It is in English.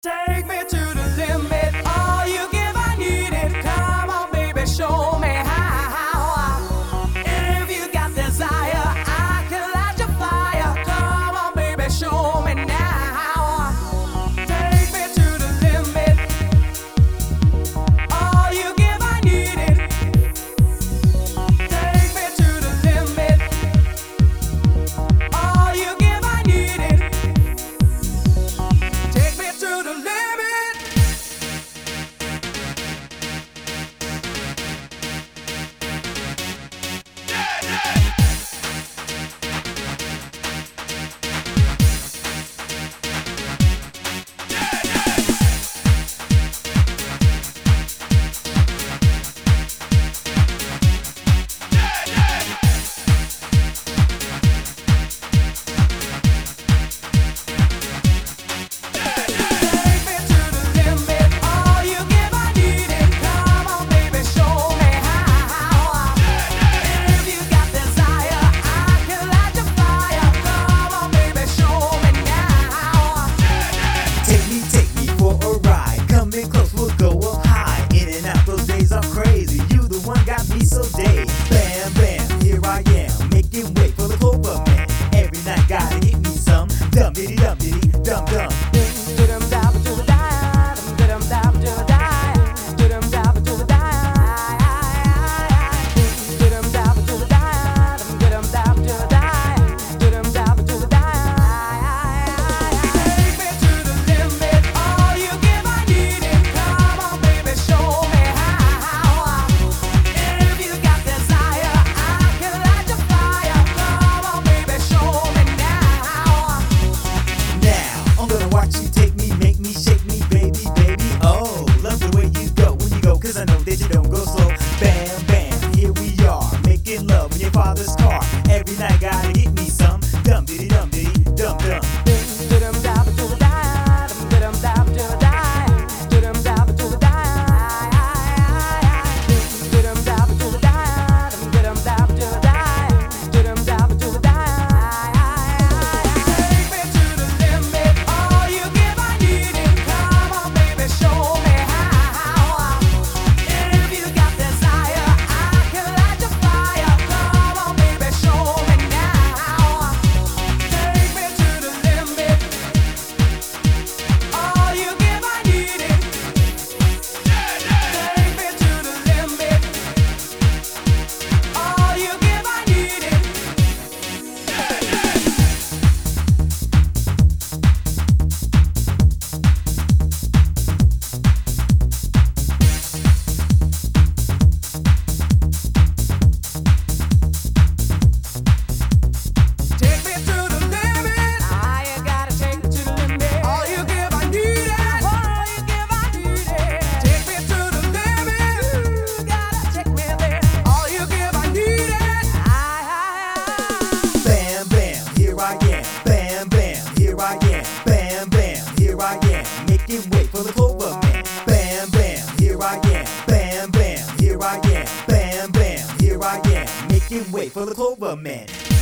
Take me to the limit. All you give, I need it. Come on, baby, show me how. If you got desire, I can light your fire. Come on, baby, show me now. Take me to the limit. All you give, I need it. Take me to the limit. All you give, I need it. Take me to the limit. So day, bam bam, here I am, making way for the Clover Man. Every night gotta hit me some dum diddy dum diddy dum dum. Cause I know that you don't go slow. Bam, bam, here we are, making love in your father's car. Every night gotta hit me some dum diddy dum diddy dum dum. Making way for the Clover Man. Bam, bam, here I am. Bam, bam, here I am. Bam, bam, here I am. Making way for the Clover Man.